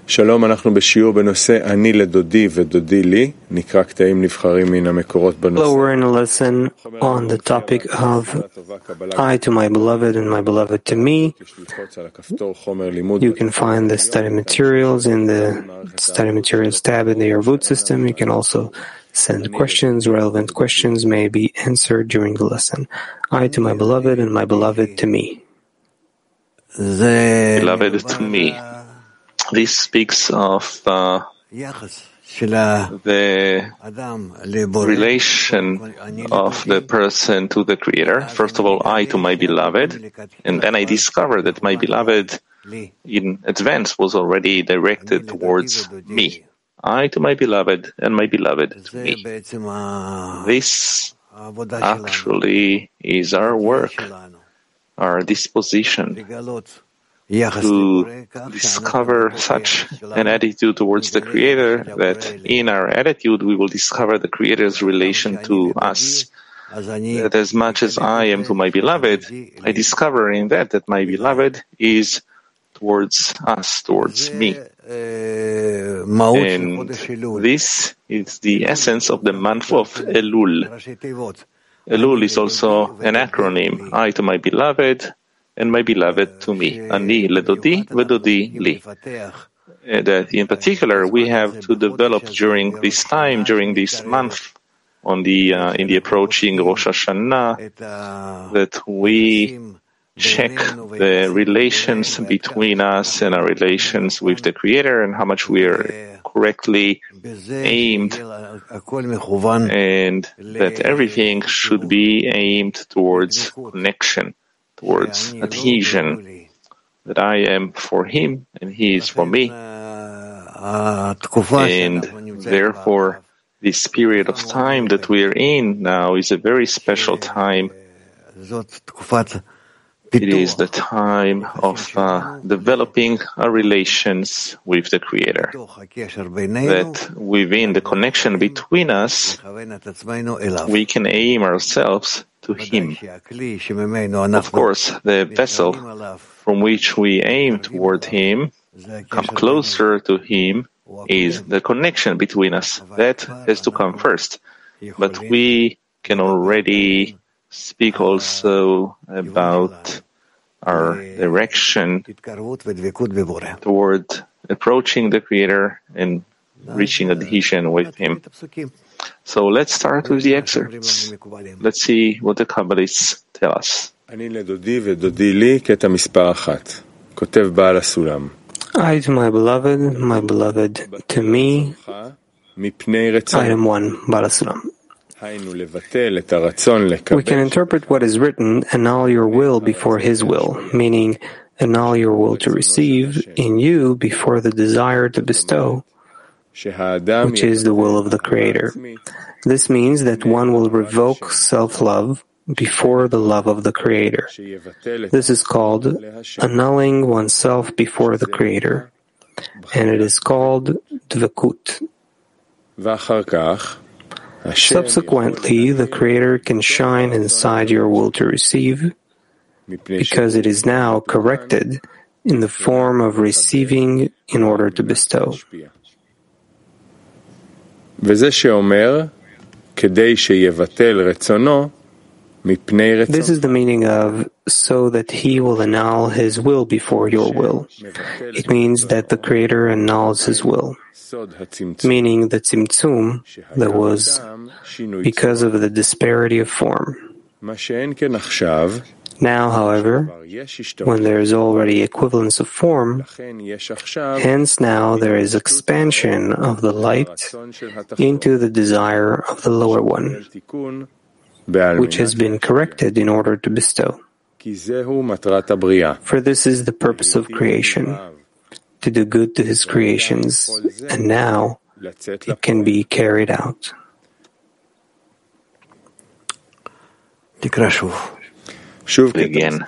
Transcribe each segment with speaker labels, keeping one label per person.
Speaker 1: שלום, אנחנו בשיעור בנושא אני לדודי ודודי לי, נקרא קטעים נבחרים מן המקורות בנושא.
Speaker 2: Hello, we're in a lesson on the topic of I to my beloved and my beloved to me. You can find the study materials in the study materials tab in the Yarvut system. You can also send questions. Relevant questions may be answered during the lesson. I to my beloved and my beloved to me.
Speaker 3: Beloved to me. This speaks of the relation of the person to the Creator. First of all, I to my beloved, and then I discovered that my beloved in advance was already directed towards me. I to my beloved and my beloved to me. This actually is our work, our disposition to discover such an attitude towards the Creator that in our attitude we will discover the Creator's relation to us. That as much as I am to my beloved, I discover in that my beloved is towards us, towards me. And this is the essence of the month of Elul. Elul is also an acronym, I to my beloved, and my beloved to me. Ani ledodi vedodi li. That in particular we have to develop during this time, during this month, in the approaching Rosh Hashanah, that we check the relations between us and our relations with the Creator and how much we are correctly aimed, and that everything should be aimed towards connection, towards adhesion, that I am for him and he is for me. And therefore, this period of time that we are in now is a very special time. It is the time of developing our relations with the Creator. That within the connection between us, we can aim ourselves to Him. Of course, the vessel from which we aim toward Him, come closer to Him, is the connection between us. That has to come first. But we can already speak also about our direction toward approaching the Creator and reaching adhesion with Him. So let's start with the excerpts. Let's see what the Kabbalists tell us.
Speaker 2: I to my beloved to me. Item 1, Baal HaSulam. We can interpret what is written, annul your will before His will, meaning annul your will to receive in you before the desire to bestow, which is the will of the Creator. This means that one will revoke self-love before the love of the Creator. This is called annulling oneself before the Creator, and it is called dvekut. Subsequently, the Creator can shine inside your will to receive, because it is now corrected in the form of receiving in order to bestow. This is the meaning of so that He will annul His will before your will. It means that the Creator annuls His will, meaning the tzimtzum that was because of the disparity of form. Now, however, when there is already equivalence of form, hence now there is expansion of the light into the desire of the lower one, which has been corrected in order to bestow. For this is the purpose of creation, to do good to His creations, and now it can be carried out.
Speaker 3: Again,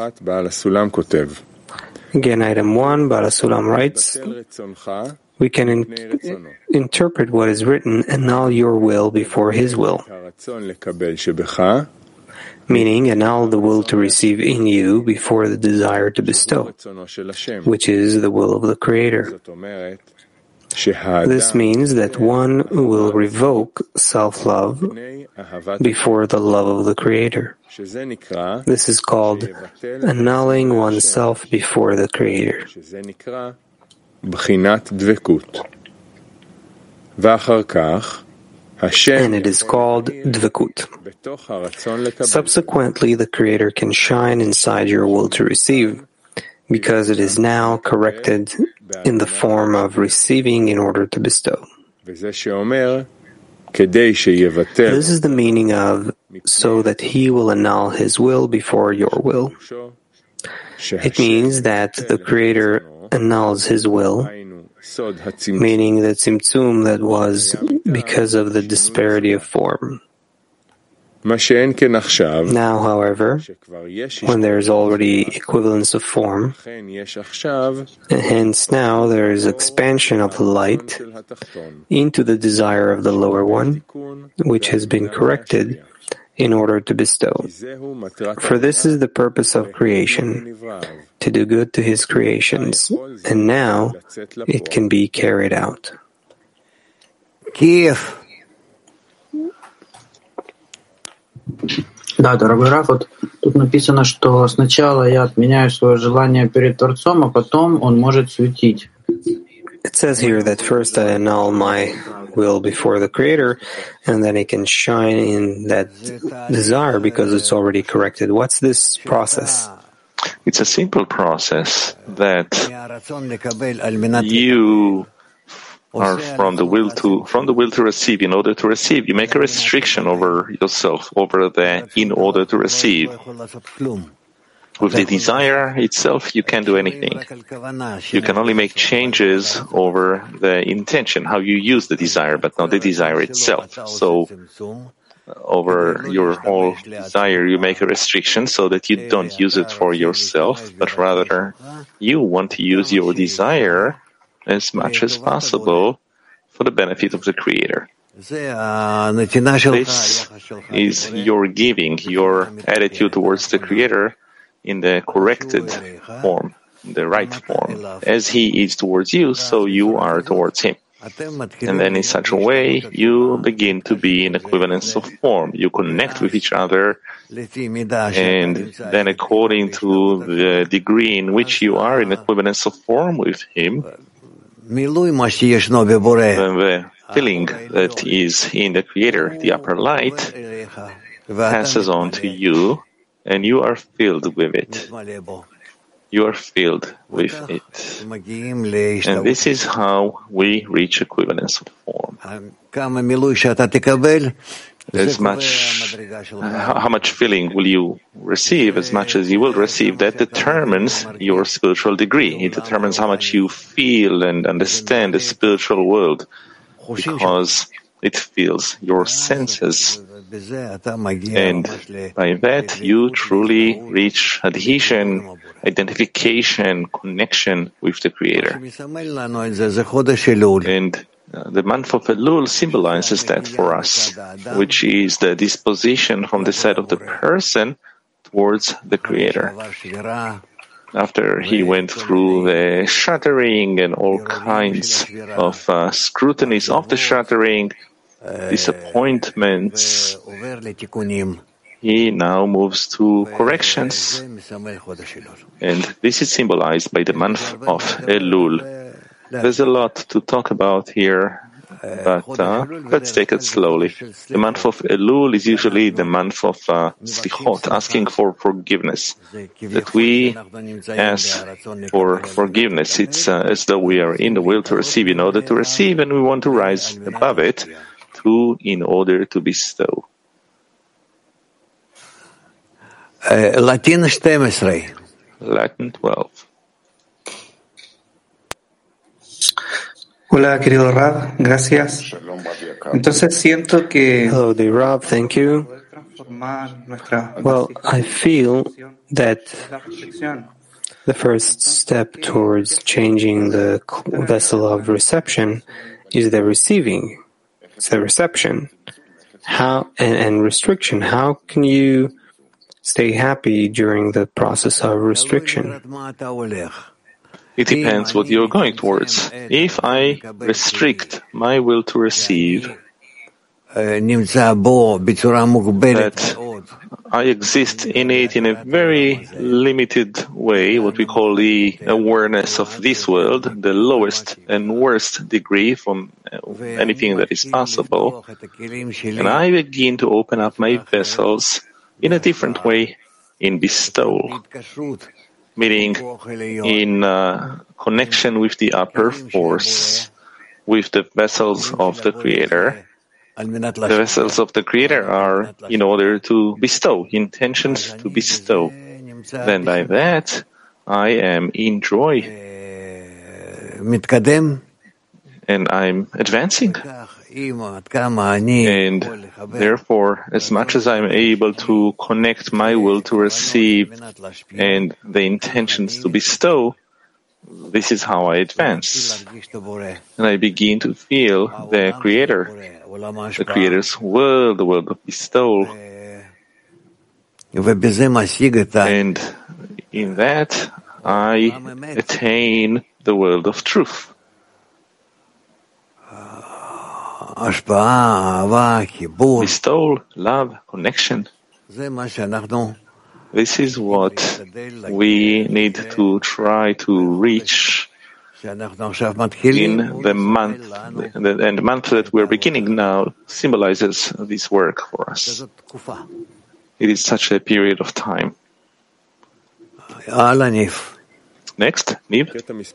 Speaker 2: item 1, Baal HaSulam writes, we can interpret what is written, annul your will before His will. meaning annul the will to receive in you before the desire to bestow, which is the will of the Creator. This means that one will revoke self-love before the love of the Creator. This is called annulling oneself before the Creator. And it is called Dvekut. Subsequently, the Creator can shine inside your will to receive, because it is now corrected in the form of receiving in order to bestow. This is the meaning of, so that he will annul his will before your will. It means that the Creator annuls his will, meaning the tzimtzum that was because of the disparity of form. Now, however, when there is already equivalence of form, and hence now there is expansion of the light into the desire of the lower one, which has been corrected in order to bestow. For this is the purpose of creation, to do good to his creations, and now it can be carried out.
Speaker 4: Kiev. Да, дорогой Рав, вот тут написано, что сначала я отменяю свое желание перед Творцом, а потом он может светить.
Speaker 2: It says here that first I annul my will before the Creator, and then it can shine in that desire because it's already corrected. What's this process?
Speaker 3: It's a simple process that you are from the will to receive. In order to receive, you make a restriction over yourself, over the in order to receive. With the desire itself, you can't do anything. You can only make changes over the intention, how you use the desire, but not the desire itself. So, over your whole desire, you make a restriction so that you don't use it for yourself, but rather you want to use your desire as much as possible for the benefit of the Creator. This is your giving, your attitude towards the Creator in the corrected form, the right form. As He is towards you, so you are towards Him. And then in such a way, you begin to be in equivalence of form. You connect with each other, and then according to the degree in which you are in equivalence of form with Him, the feeling that is in the Creator, the upper light, passes on to you, and you are filled with it. You are filled with it. And this is how we reach equivalence of form. How much feeling will you receive? As much as you will receive, that determines your spiritual degree. It determines how much you feel and understand the spiritual world, because it fills your senses. And by that, you truly reach adhesion, identification, connection with the Creator. And the month of Elul symbolizes that for us, which is the disposition from the side of the person towards the Creator. After he went through the shattering and all kinds of scrutinies of the shattering, disappointments, he now moves to corrections. And this is symbolized by the month of Elul. There's a lot to talk about here, but let's take it slowly. The month of Elul is usually the month of slichot, asking for forgiveness. That we ask for forgiveness. It's as though we are in the will to receive in order to receive, and we want to rise above it to in order to bestow.
Speaker 4: Latin 12.
Speaker 3: Latin 12.
Speaker 5: Hola, querido Rav, gracias. Entonces siento que
Speaker 2: Hello, dear Rav, thank you. Well, I feel that the first step towards changing the vessel of reception is the receiving. It's the reception. How and restriction. How can you stay happy during the process of restriction.
Speaker 3: It depends what you're going towards. If I restrict my will to receive, that I exist in it in a very limited way, what we call the awareness of this world, the lowest and worst degree from anything that is possible, and I begin to open up my vessels in a different way, in bestowal, meaning in connection with the upper force, with the vessels of the Creator. The vessels of the Creator are in order to bestow, intentions to bestow. Then by that, I am in joy. And I'm advancing. And therefore, as much as I'm able to connect my will to receive and the intentions to bestow, this is how I advance. And I begin to feel the Creator, the Creator's world, the world of bestowal. And in that, I attain the world of truth. Bestowal, love, connection. This is what we need to try to reach in the month, and the month that we're beginning now symbolizes this work for us. It is such a period of time. Next, Niv.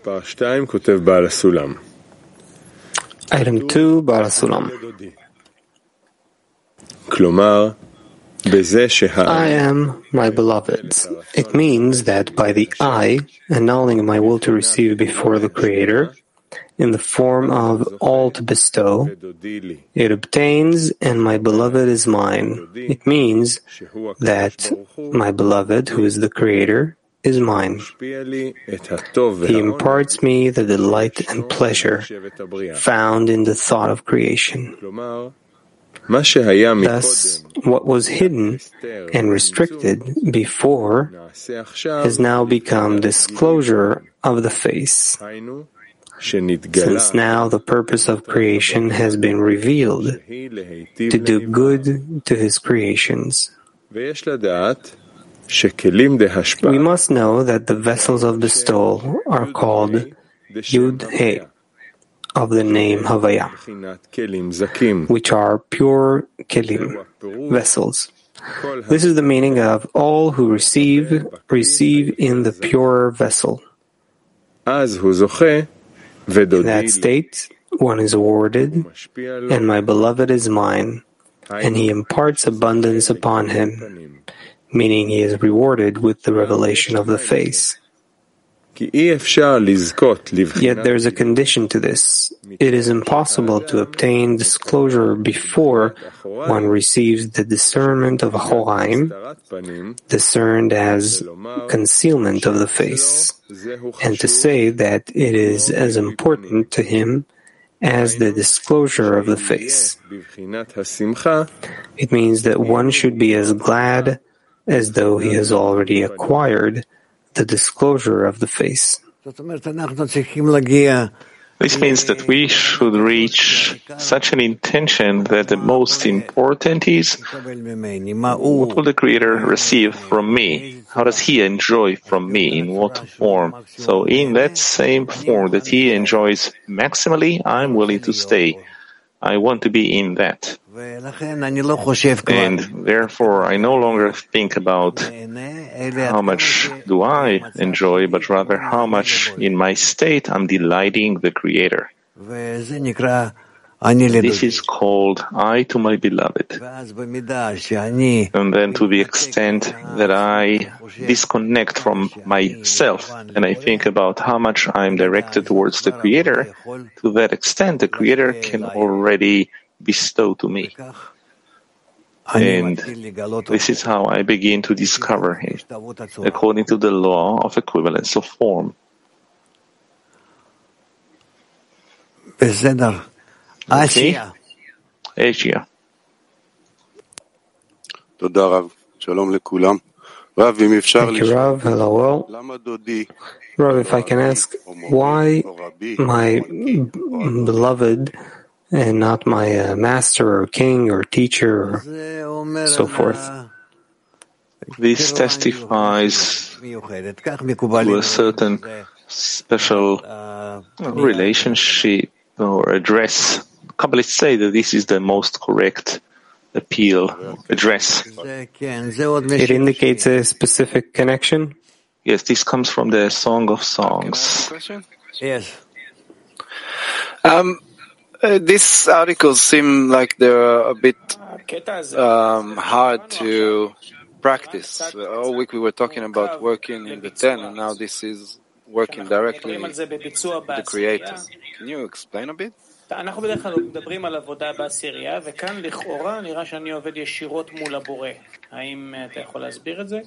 Speaker 2: Item 2, Baal HaSulam. I am my beloved's. It means that by the I, annulling my will to receive before the Creator, in the form of all to bestow, it obtains, and my beloved is mine. It means that my beloved, who is the Creator, is mine. He imparts me the delight and pleasure found in the thought of creation. Thus, what was hidden and restricted before has now become disclosure of the face. Since now the purpose of creation has been revealed to do good to his creations. We must know that the vessels of bestowal are called Yud-He, of the name Havaya, which are pure kelim, vessels. This is the meaning of all who receive in the pure vessel. In that state, one is awarded, and my beloved is mine, and he imparts abundance upon him, meaning he is rewarded with the revelation of the face. Yet there is a condition to this. It is impossible to obtain disclosure before one receives the discernment of Horaim, discerned as concealment of the face, and to say that it is as important to him as the disclosure of the face. It means that one should be as glad as though he has already acquired the disclosure of the face.
Speaker 3: This means that we should reach such an intention that the most important is, what will the Creator receive from me? How does he enjoy from me? In what form? So in that same form that he enjoys maximally, I'm willing to stay. I want to be in that. And therefore, I no longer think about how much do I enjoy, but rather how much in my state I'm delighting the Creator. This is called I to my beloved. And then to the extent that I disconnect from myself and I think about how much I'm directed towards the Creator, to that extent the Creator can already bestow to me. And this is how I begin to discover Him, according to the law of equivalence of form.
Speaker 6: Asia.
Speaker 3: Asia.
Speaker 6: תודה רב. שלום לכולם.
Speaker 2: Thank you, Rav. Hello, well. Rav, if I can ask, why my beloved and not my master or king or teacher or so forth?
Speaker 3: This testifies to a certain special relationship or address. Kabbalists say that this is the most correct appeal, address.
Speaker 2: It indicates a specific connection?
Speaker 3: Yes, this comes from the Song of Songs.
Speaker 6: Yes.
Speaker 7: These articles seem like they're a bit hard to practice. All week we were talking about working in the 10, and now this is working directly with the Creator. Can you explain a bit?
Speaker 8: אנחנו בדרך כלל מדברים על עבודה בעשירייה, וכאן לכאורה נראה שאני עובד ישירות מול הבורא. האם אתה יכול להסביר את זה?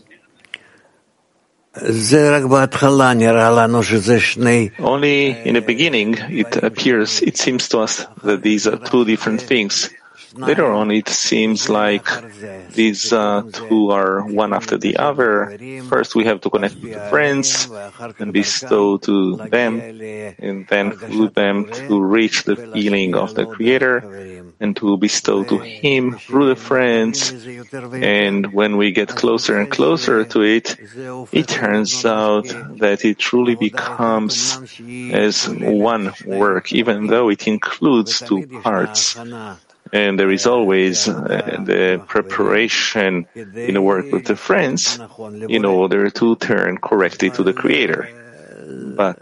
Speaker 3: Only in the beginning it seems to us that these are two different things. Later on, it seems like these two are one after the other. First, we have to connect with the friends and bestow to them, and then through them to reach the feeling of the Creator, and to bestow to Him through the friends. And when we get closer and closer to it, it turns out that it truly becomes as one work, even though it includes two parts. And there is always the preparation in the work with the friends in order to turn correctly to the Creator. But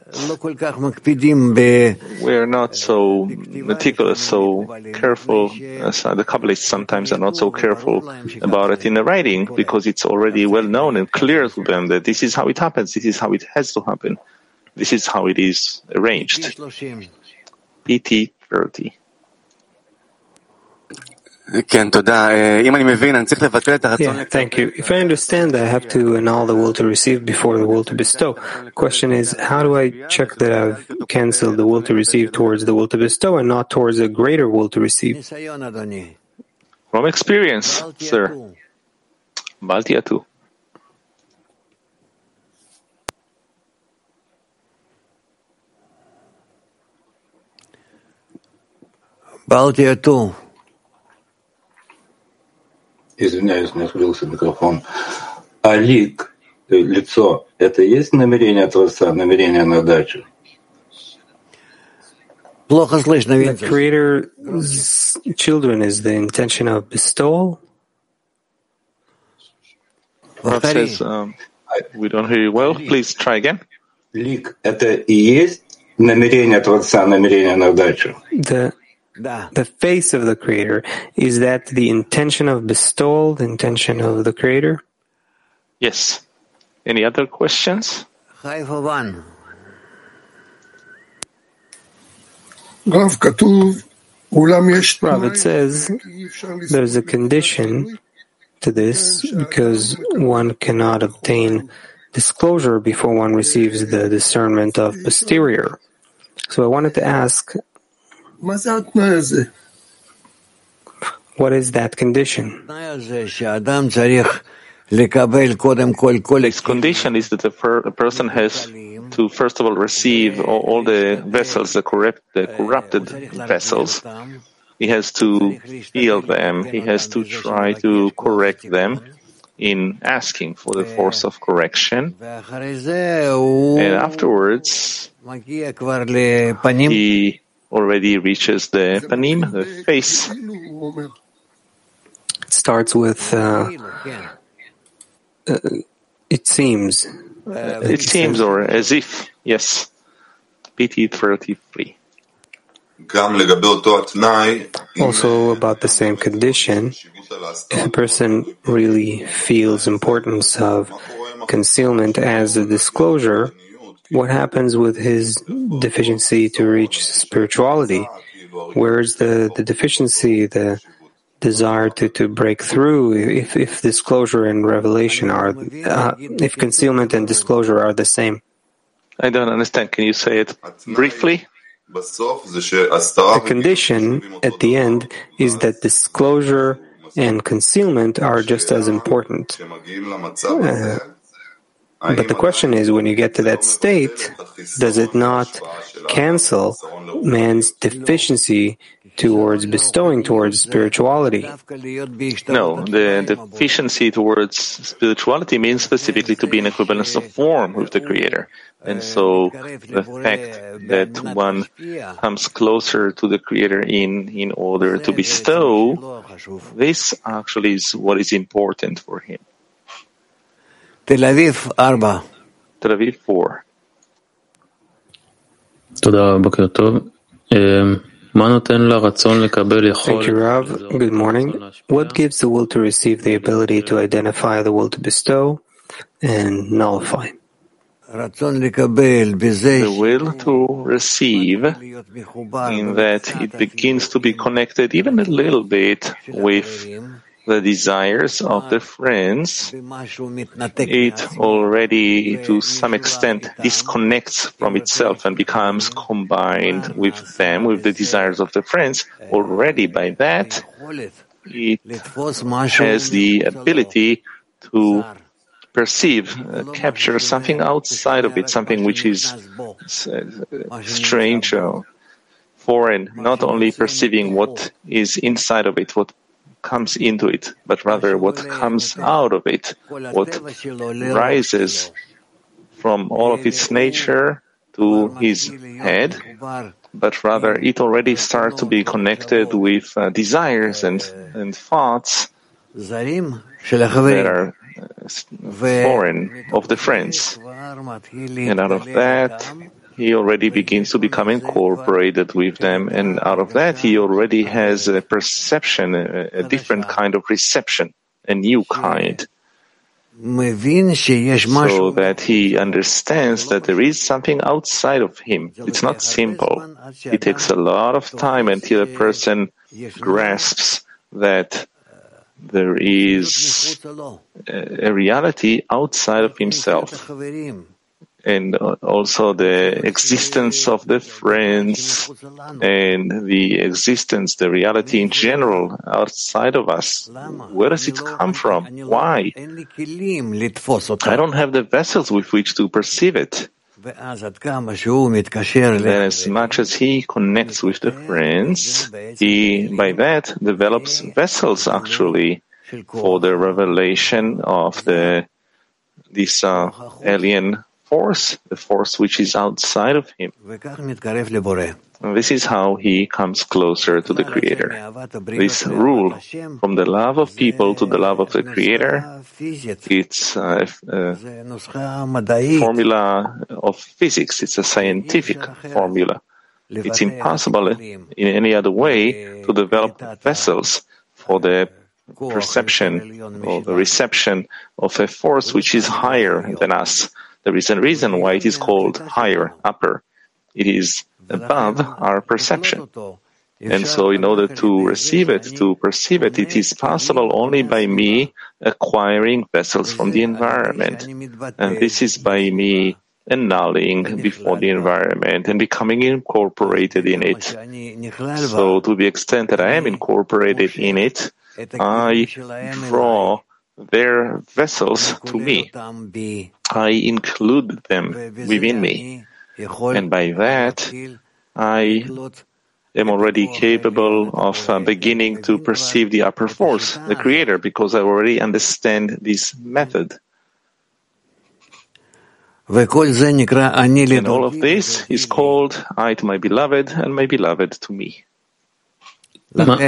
Speaker 3: we are not so meticulous, so careful, as the Kabbalists sometimes are not so careful about it in the writing, because it's already well known and clear to them that this is how it happens, this is how it has to happen, this is how it is arranged. PT 30.
Speaker 2: Yeah, thank you. If I understand, I have to annul the will to receive before the will to bestow. The question is, how do I check that I've cancelled the will to receive towards the will to bestow and not towards a greater will to receive?
Speaker 3: From experience, sir. Baltiatu.
Speaker 6: Baltiatu.
Speaker 9: Извиняюсь, не открылся микрофон. А лик, лицо, это есть намерение Творца, намерение на дачу?
Speaker 2: The Creator's children is the intention of bestowal?
Speaker 3: Rav says, we don't hear you well. Please try again.
Speaker 9: Лик, это и есть намерение Творца, намерение на дачу?
Speaker 2: The face of the Creator, is that the intention of bestowal, the intention of the Creator?
Speaker 3: Yes. Any other questions?
Speaker 6: Haifa 1.
Speaker 2: Rav, it says there's a condition to this because one cannot obtain disclosure before one receives the discernment of posterior. So I wanted to ask, what is that condition?
Speaker 3: This condition is that a person has to first of all receive all the vessels, the corrupted vessels. He has to heal them. He has to try to correct them in asking for the force of correction. And afterwards, he already reaches the panim, the face.
Speaker 2: It starts with, it seems.
Speaker 3: It seems, or as if, yes. PT 33.
Speaker 2: Also about the same condition, if a person really feels importance of concealment as a disclosure, what happens with his deficiency to reach spirituality? Where is the deficiency, the desire to break through, if disclosure and revelation are, if concealment and disclosure are the same?
Speaker 3: I don't understand. Can you say it briefly?
Speaker 2: The condition at the end is that disclosure and concealment are just as important. But the question is, when you get to that state, does it not cancel man's deficiency towards bestowing towards spirituality?
Speaker 3: No, the deficiency towards spirituality means specifically to be in equivalence of form with the Creator. And so the fact that one comes closer to the Creator in order to bestow, this actually is what is important for him.
Speaker 6: Tel Aviv 4.
Speaker 3: Tel Aviv 4.
Speaker 2: Thank you, Rav. Good morning. What gives the will to receive the ability to identify the will to bestow and nullify?
Speaker 3: The will to receive, in that it begins to be connected even a little bit with the desires of the friends. It already, to some extent, disconnects from itself and becomes combined with them, with the desires of the friends. Already by that, it has the ability to perceive, capture something outside of it, something which is strange or foreign, not only perceiving what is inside of it, what comes into it, but rather what comes out of it, what rises from all of its nature to his head, but rather it already starts to be connected with desires and thoughts that are foreign of the friends. And out of that, he already begins to become incorporated with them, and out of that he already has a perception, a different kind of reception, a new kind, so that he understands that there is something outside of him. It's not simple. It takes a lot of time until a person grasps that there is a reality outside of himself, and also the existence of the friends and the existence, the reality in general outside of us. Where does it come from? Why? I don't have the vessels with which to perceive it. Then as much as he connects with the friends, he by that develops vessels actually for the revelation of this alien force, the force which is outside of him. And this is how he comes closer to the Creator. This rule, from the love of people to the love of the Creator, it's a formula of physics. It's a scientific formula. It's impossible in any other way to develop vessels for the perception or the reception of a force which is higher than us. There is a reason why it is called higher, upper. It is above our perception. And so in order to receive it, to perceive it, it is possible only by me acquiring vessels from the environment. And this is by me annulling before the environment and becoming incorporated in it. So to the extent that I am incorporated in it, I draw their vessels to me. I include them within me. And by that, I am already capable of beginning to perceive the upper force, the Creator, because I already understand this method. And all of this is called I to my beloved and my beloved to me.
Speaker 2: What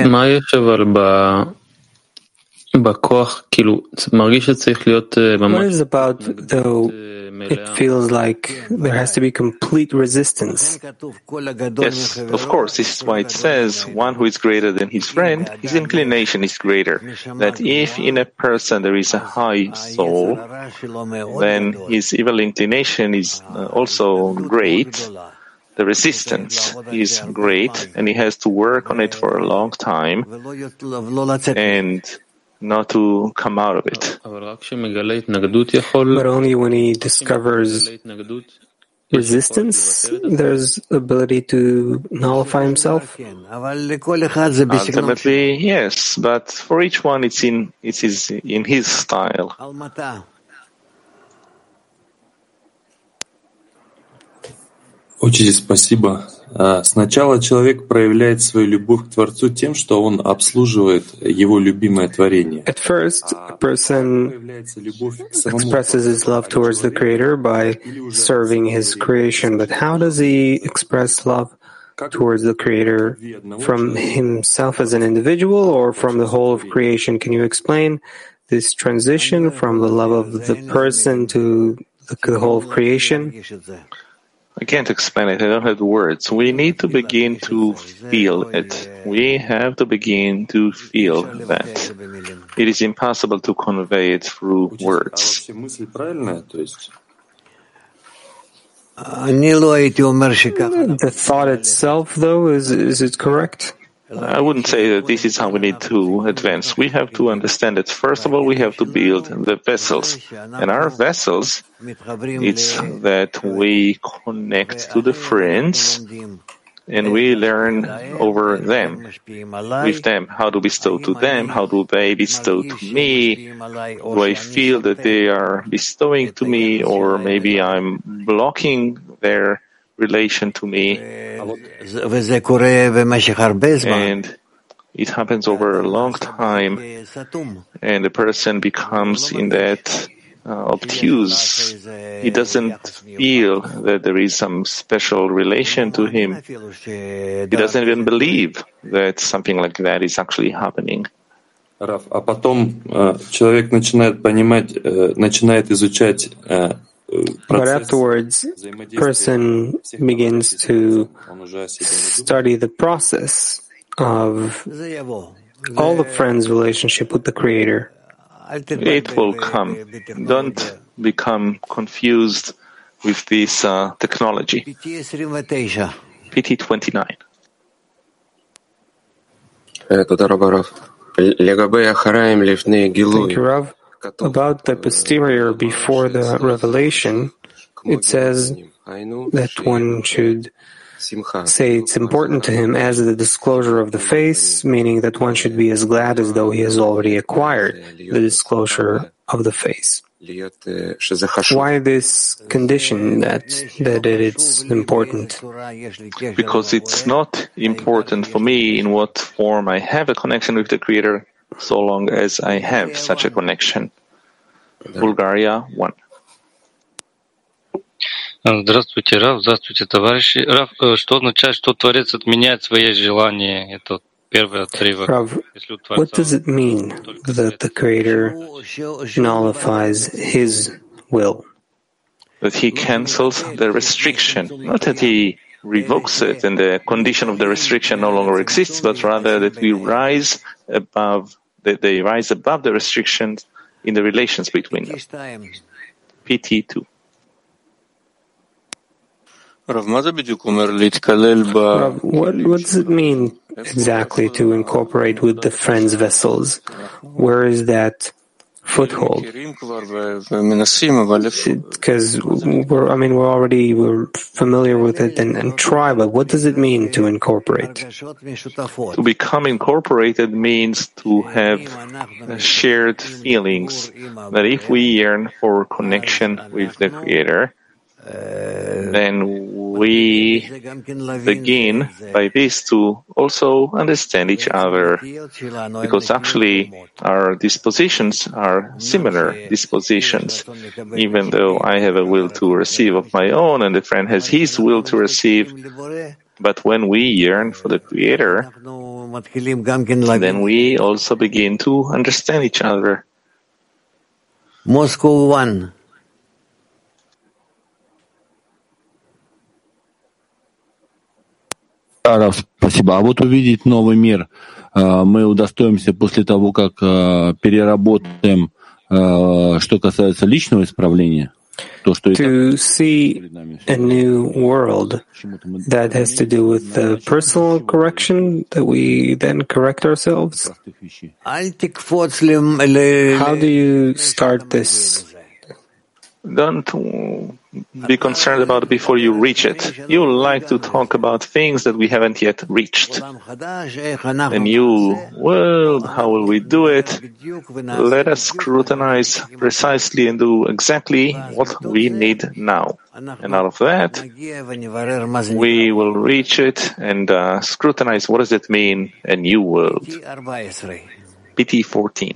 Speaker 2: is about, though, it feels like there has to be complete resistance?
Speaker 3: Yes, of course. This is why it says one who is greater than his friend, his inclination is greater. That if in a person there is a high soul, then his evil inclination is also great. The resistance is great, and he has to work on it for a long time and not to come out of it.
Speaker 2: But only when he discovers resistance, there's ability to nullify himself?
Speaker 3: Ultimately, yes, but for each one it's in his style.
Speaker 10: Очень спасибо. Сначала человек проявляет свою любовь к Творцу тем, что он обслуживает его любимое творение.
Speaker 2: At first, a person expresses his love towards the Creator by serving his creation. But how does he express love towards the Creator? From himself as an individual or from the whole of creation? Can you explain this transition from the love of the person to the whole of creation?
Speaker 3: I can't explain it. I don't have the words. We need to begin to feel it. We have to begin to feel that. It is impossible to convey it through words.
Speaker 2: The thought itself, though, is it correct?
Speaker 3: I wouldn't say that this is how we need to advance. We have to understand that first of all we have to build the vessels. And our vessels, it's that we connect to the friends and we learn over them, with them, how to bestow to them, how do they bestow to me, do I feel that they are bestowing to me, or maybe I'm blocking their relation to me. And it happens over a long time, and the person becomes in that obtuse. He doesn't feel that there is some special relation to him. He doesn't even believe that something like that is actually happening.
Speaker 10: Раф, а потом человек начинает понимать, начинает изучать.
Speaker 2: But afterwards, person begins to study the process of all the friends' relationship with the Creator.
Speaker 3: It will come. Don't become confused with this technology. PT 29.
Speaker 2: Thank you, Rav. About the posterior before the revelation, it says that one should say it's important to him as the disclosure of the face, meaning that one should be as glad as though he has already acquired the disclosure of the face. Why this condition that it's important?
Speaker 3: Because it's not important for me in what form I have a connection with the Creator, so long as I have such a connection. Bulgaria 1.
Speaker 11: Здравствуйте, Рав. Здравствуйте, товарищи. Рав, что означает, что Творец отменяет свои желания? Это первый отрывок.
Speaker 2: Rav, what does it mean that the Creator nullifies His will?
Speaker 3: That He cancels the restriction, not that He revokes it and the condition of the restriction no longer exists, but rather that we rise above, that they rise above the restrictions in the relations between them. PT 2.
Speaker 2: Rav, what does it mean exactly to incorporate with the friends' vessels? Where is that foothold? Because we're familiar with it and try, but what does it mean to incorporate?
Speaker 3: To become incorporated means to have shared feelings, that if we yearn for connection with the Creator, then we begin by this to also understand each other, because actually our dispositions are similar dispositions. Even though I have a will to receive of my own and the friend has his will to receive, but when we yearn for the Creator, then we also begin to understand each other.
Speaker 6: Moscow 1.
Speaker 12: Спасибо. А вот увидеть новый мир мы удостоимся после того, как переработаем, что касается личного исправления.
Speaker 2: To see a new world that has to do with the personal correction, that we then correct ourselves. How do you start this
Speaker 3: Don't be concerned about it before you reach it. You like to talk about things that we haven't yet reached. A new world, how will we do it? Let us scrutinize precisely and do exactly what we need now. And out of that, we will reach it and scrutinize what does it mean, a new world. PT 14.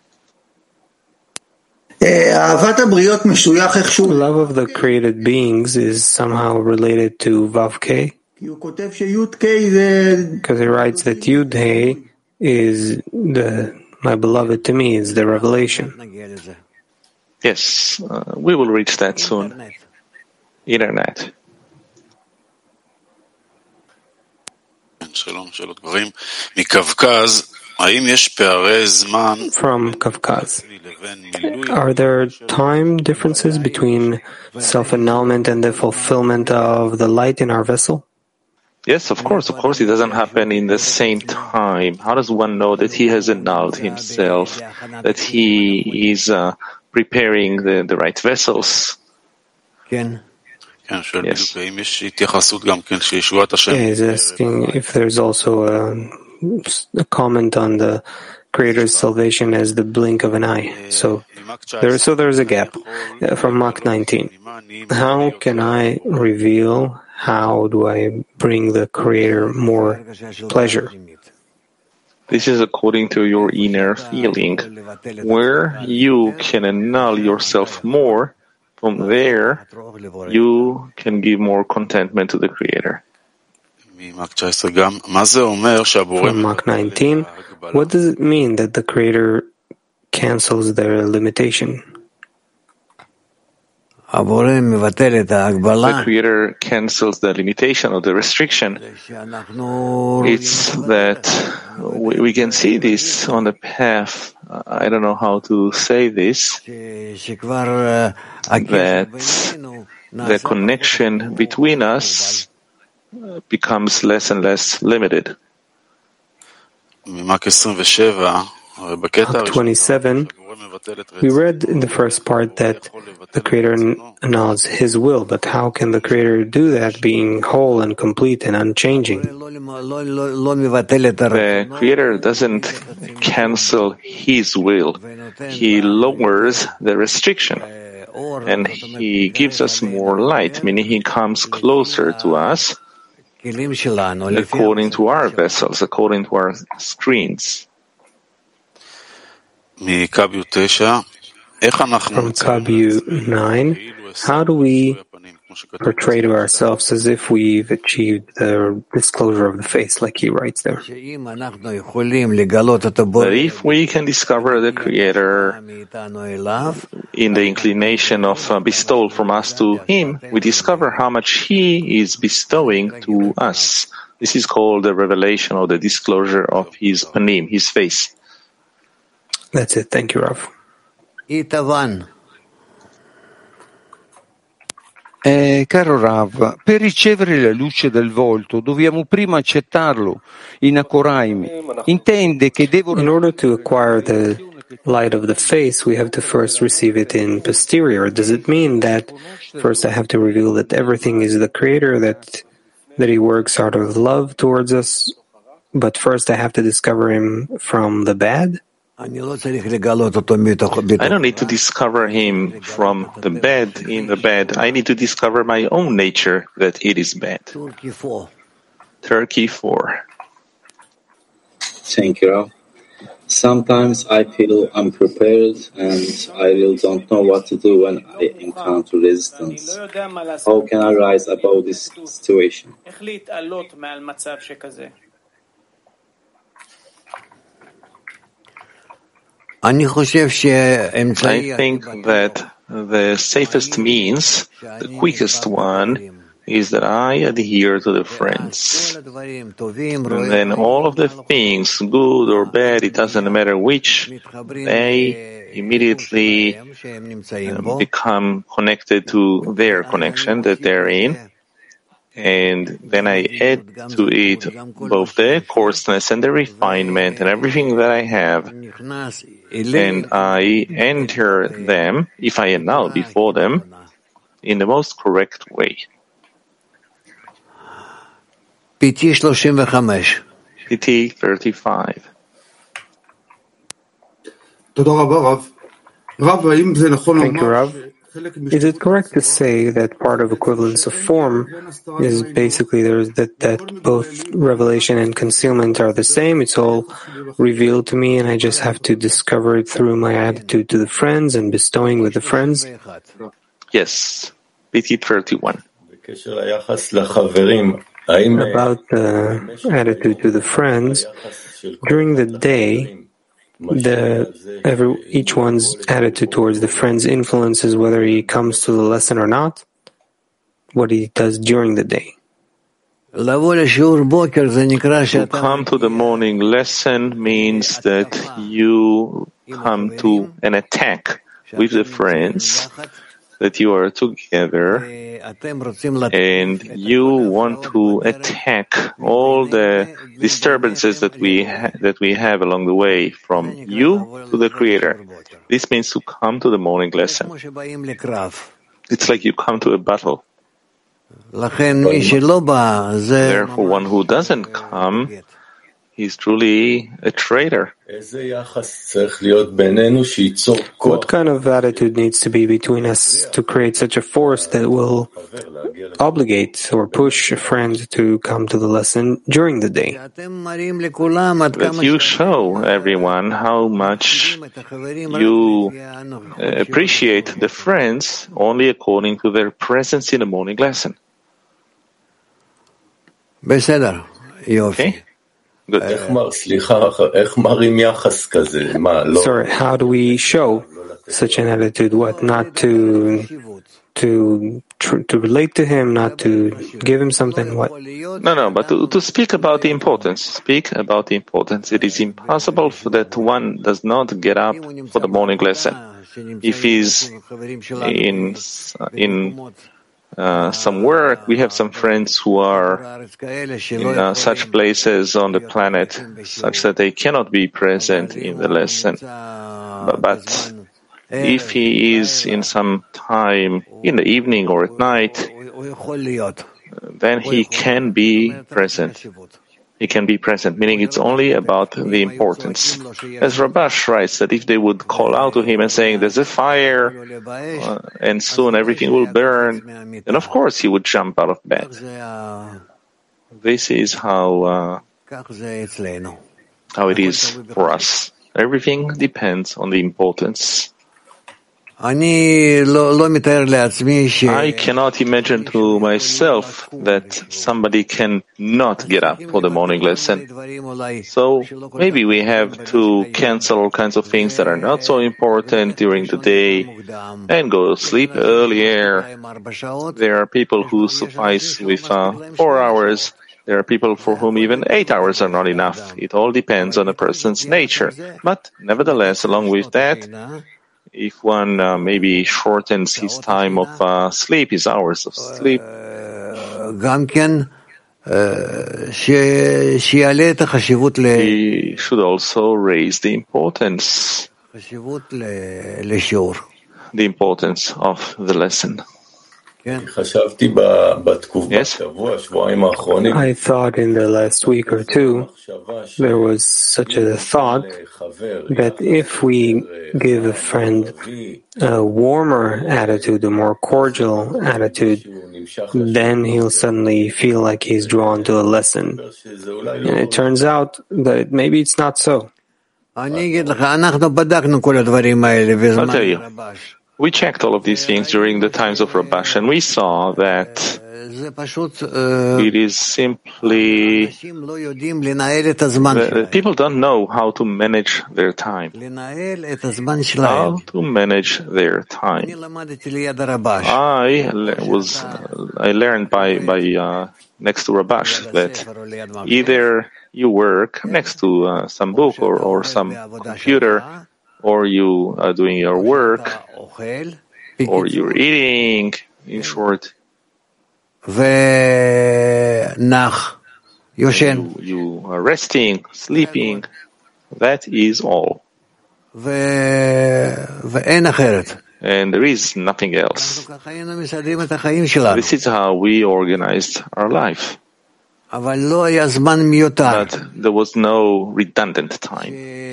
Speaker 2: Love of the created beings is somehow related to Vav K, because he writes that Yud He is my beloved to me, is the revelation.
Speaker 3: Yes, we will reach that soon. Internet.
Speaker 2: From Kavkaz. Are there time differences between self-annulment and the fulfillment of the light in our vessel?
Speaker 3: Yes, of course. Of course, it doesn't happen in the same time. How does one know that he has annulled himself, that he is preparing the right vessels? Yes.
Speaker 2: He's asking if there's also a comment on the Creator's salvation as the blink of an eye. So there's a gap. From Mach 19. How can I reveal? How do I bring the Creator more pleasure?
Speaker 3: This is according to your inner feeling. Where you can annul yourself more, from there you can give more contentment to the Creator.
Speaker 2: From Mach 19, what does it mean that the Creator cancels their limitation?
Speaker 3: The Creator cancels the limitation or the restriction. It's that we can see this on the path. I don't know how to say this. That the connection between us becomes less and less limited.
Speaker 2: Mach 27, we read in the first part that the Creator annuls His will, but how can the Creator do that, being whole and complete and unchanging?
Speaker 3: The Creator doesn't cancel His will. He lowers the restriction, and He gives us more light, meaning He comes closer to us according to our vessels, according to our screens.
Speaker 2: From Kabu 9, how do we portray to ourselves as if we've achieved the disclosure of the face, like he writes there?
Speaker 3: That if we can discover the Creator in the inclination of bestowal from us to Him, we discover how much He is bestowing to us. This is called the revelation or the disclosure of His panim, His face.
Speaker 2: That's it. Thank you, Rav.
Speaker 13: Caro Rav, per ricevere la luce del volto dobbiamo prima accettarlo in Akoraim. Intende che devono...
Speaker 2: In order to acquire the light of the face, we have to first receive it in posterior. Does it mean that first I have to reveal that everything is the Creator, that He works out of love towards us, but first I have to discover Him from the bad?
Speaker 3: I don't need to discover Him from the bad in the bad. I need to discover my own nature that it is bad. Turkey 4.
Speaker 9: Thank you, Rav. Sometimes I feel unprepared and I really don't know what to do when I encounter resistance. How can I rise above this situation?
Speaker 3: I think that the safest means, the quickest one, is that I adhere to the friends. And then all of the things, good or bad, it doesn't matter which, they immediately become connected to their connection that they're in, and then I add to it both the coarseness and the refinement and everything that I have, and I enter them, if I annul before them, in the most correct way.
Speaker 6: PT 35.
Speaker 3: PT 35.
Speaker 2: Thank you, Rav. Is it correct to say that part of equivalence of form is basically that both revelation and concealment are the same? It's all revealed to me and I just have to discover it through my attitude to the friends and bestowing with the friends?
Speaker 3: Yes. PT 31.
Speaker 2: About the attitude to the friends, during the day, each one's attitude towards the friends influences whether he comes to the lesson or not, what he does during the day.
Speaker 3: To come to the morning lesson means that you come to an attack with the friends, that you are together, and you want to attack all the disturbances that we have along the way, from you to the Creator. This means to come to the morning lesson. It's like you come to a battle. Therefore, one who doesn't come, he's truly a traitor.
Speaker 2: What kind of attitude needs to be between us to create such a force that will obligate or push a friend to come to the lesson during the day?
Speaker 3: That you show everyone how much you appreciate the friends only according to their presence in the morning lesson. Okay? Good.
Speaker 2: Sorry, how do we show such an attitude? What, not to relate to him, not to give him something? What?
Speaker 3: No, but to speak about the importance. Speak about the importance. It is impossible that one does not get up for the morning lesson. If he's in some work, we have some friends who are in such places on the planet such that they cannot be present in the lesson. But if he is in some time in the evening or at night, then he can be present. He can be present, meaning it's only about the importance. As Rabash writes, that if they would call out to him and saying, there's a fire, and soon everything will burn, then of course he would jump out of bed. This is how it is for us. Everything depends on the importance. I cannot imagine to myself that somebody can not get up for the morning lesson. So maybe we have to cancel all kinds of things that are not so important during the day and go to sleep earlier. There are people who suffice with 4 hours. There are people for whom even 8 hours are not enough. It all depends on a person's nature. But nevertheless, along with that, if one maybe shortens his time of sleep, his hours of sleep, he should also raise the importance of the lesson. Yes?
Speaker 2: I thought in the last week or two, there was such a thought that if we give a friend a warmer attitude, a more cordial attitude, then he'll suddenly feel like he's drawn to a lesson. And it turns out that maybe it's not so.
Speaker 3: I'll tell you. We checked all of these things during the times of Rabash, and we saw that it is simply that people don't know how to manage their time. How to manage their time. I learned by next to Rabash that either you work next to some book or some computer, or you are doing your work, or you're eating, in short. You are resting, sleeping. That is all. And there is nothing else. This is how we organized our life. But there was no redundant time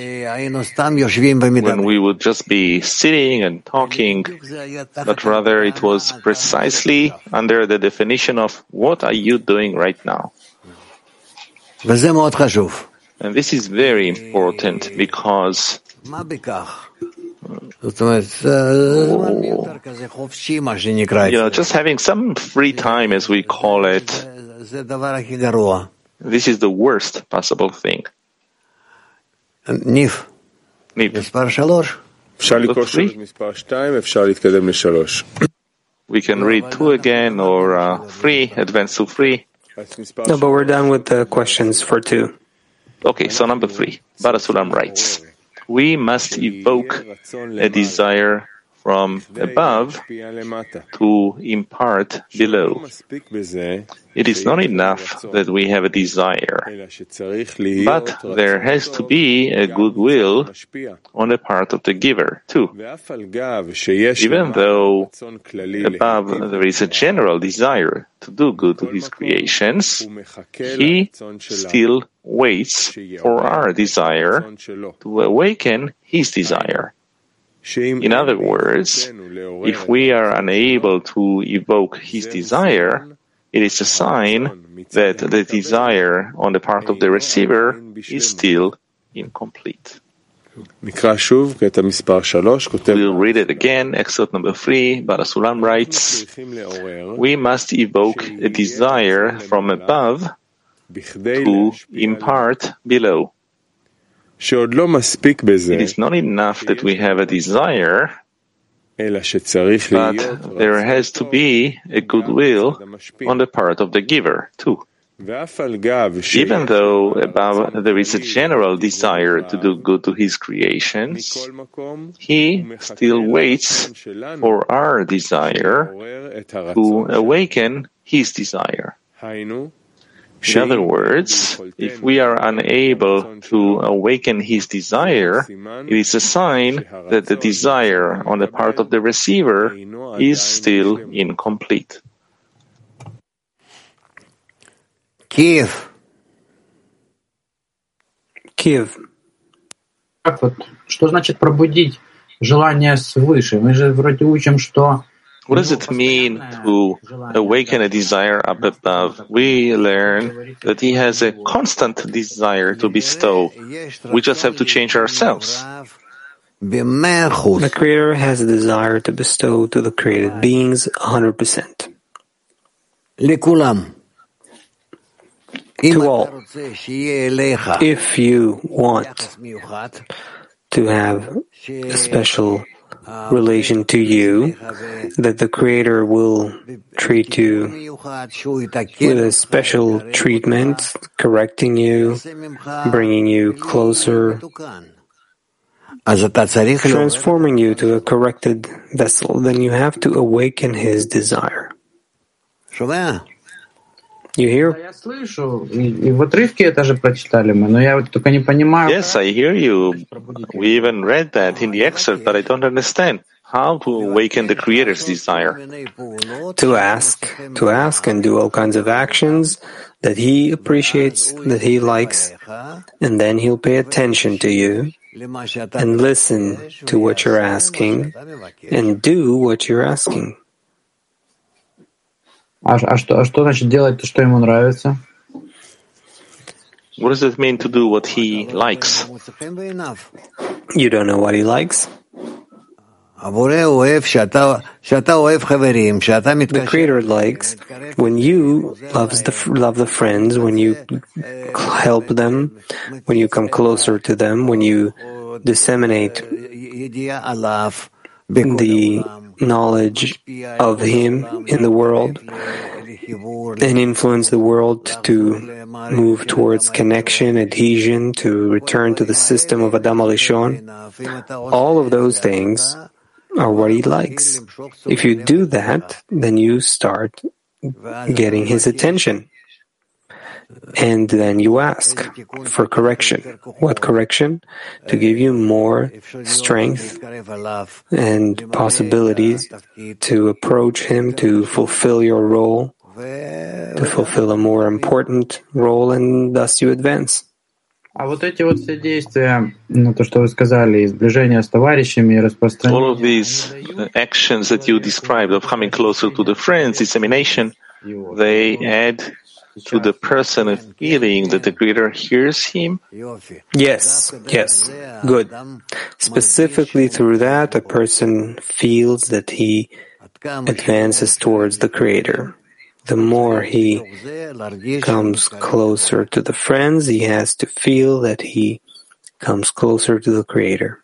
Speaker 3: when we would just be sitting and talking, but rather it was precisely under the definition of what are you doing right now. And this is very important because just having some free time, as we call it, this is the worst possible thing. Niv. We can read 2 again, or 3, advance to 3.
Speaker 2: No, but we're done with the questions for 2.
Speaker 3: Okay, so number 3. Barasulam writes, we must evoke a desire from above to impart below. It is not enough that we have a desire, but there has to be a goodwill on the part of the giver too. Even though above there is a general desire to do good to his creations, he still waits for our desire to awaken his desire. In other words, if we are unable to evoke his desire, it is a sign that the desire on the part of the receiver is still incomplete. We'll read it again, excerpt number 3. Barasulam writes, we must evoke a desire from above to impart below. It is not enough that we have a desire, but there has to be a goodwill on the part of the giver too. Even though above there is a general desire to do good to his creations, he still waits for our desire to awaken his desire. In other words, if we are unable to awaken his desire, it is a sign that the desire on the part of the receiver is still incomplete.
Speaker 6: Kiev.
Speaker 4: Что значит пробудить желание свыше? Мы же вроде учим, что
Speaker 3: What does it mean to awaken a desire up above? We learn that he has a constant desire to bestow. We just have to change ourselves.
Speaker 2: The Creator has a desire to bestow to the created beings 100%. To all. If you want to have a special relation to you, that the Creator will treat you with a special treatment, correcting you, bringing you closer, transforming you to a corrected vessel, then you have to awaken his desire. You hear?
Speaker 4: Yes,
Speaker 3: I hear you. We even read that in the excerpt, but I don't understand how to awaken the Creator's desire.
Speaker 2: To ask and do all kinds of actions that he appreciates, that he likes, and then he'll pay attention to you and listen to what you're asking and do what you're asking.
Speaker 4: А что значит делать то, что ему нравится?
Speaker 3: What does it mean to do what he likes?
Speaker 2: You don't know what he likes? The Creator likes when you love the friends, when you help them, when you come closer to them, when you disseminate the knowledge of him in the world and influence the world to move towards connection, adhesion, to return to the system of Adam Alishon. All of those things are what he likes. If you do that, then you start getting his attention. And then you ask for correction. What correction? To give you more strength and possibilities to approach him, to fulfill your role, to fulfill a more important role, and thus you advance.
Speaker 4: А вот эти вот все действия, то, что вы сказали, сближение с товарищами, распространение.
Speaker 3: All of these actions that you described of coming closer to the friends, dissemination, they add to the person a feeling that the Creator hears him?
Speaker 2: Yes, good. Specifically through that, a person feels that he advances towards the Creator. The more he comes closer to the friends, he has to feel that he comes closer to the Creator.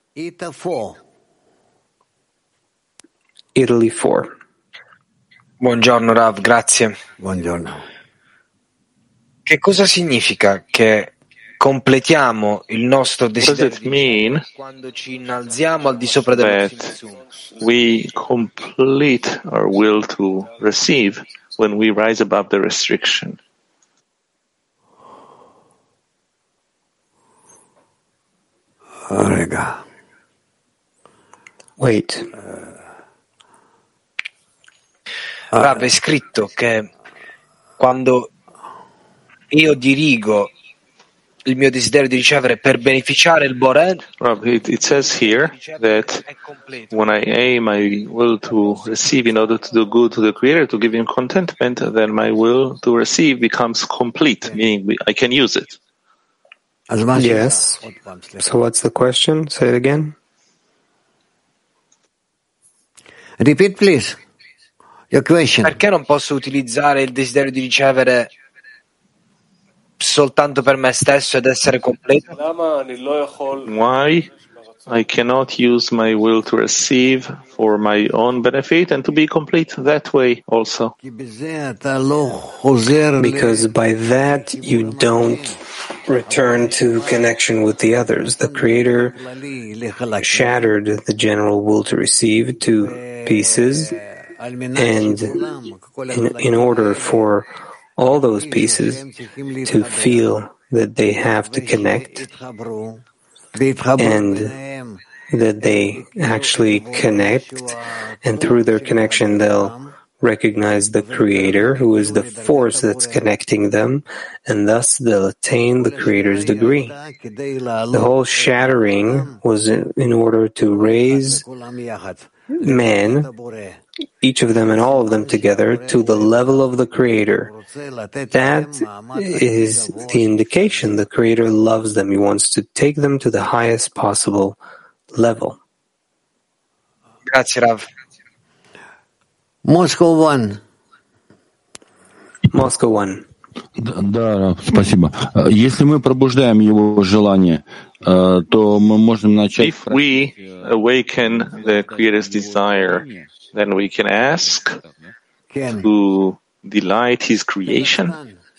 Speaker 2: Italy 4.
Speaker 14: Buongiorno Rav, grazie.
Speaker 6: Buongiorno.
Speaker 14: Che cosa significa che completiamo il nostro desiderio quando ci innalziamo al di sopra dello Tzimtzum?
Speaker 3: We complete our will to receive when we rise above the restriction.
Speaker 2: Wait.
Speaker 14: Rav, è scritto che quando io dirigo il mio desiderio di ricevere per beneficiare il Boré.
Speaker 3: It says here that when I aim my will to receive in order to do good to the Creator, to give Him contentment, then my will to receive becomes complete, meaning I can use it.
Speaker 2: Yes. So what's the question? Say it again.
Speaker 6: Repeat, please. Your question.
Speaker 14: Perché non posso utilizzare il desiderio di ricevere soltanto per me stesso ed essere completo?
Speaker 3: Why I cannot use my will to receive for my own benefit and to be complete that way also?
Speaker 2: Because by that you don't return to connection with the others. The Creator shattered the general will to receive to pieces, and in order for all those pieces to feel that they have to connect and that they actually connect, and through their connection they'll recognize the Creator, who is the force that's connecting them, and thus they'll attain the Creator's degree. The whole shattering was in order to raise men, each of them and all of them together, to the level of the Creator. That is the indication the Creator loves them. He wants to take them to the highest possible level.
Speaker 14: Grazie, Rav.
Speaker 6: Moscow 1.
Speaker 2: Moscow 1.
Speaker 12: Да, спасибо. Если мы пробуждаем его желание, то мы можем начать...
Speaker 3: If we awaken the Creator's desire, then we can ask to delight His creation?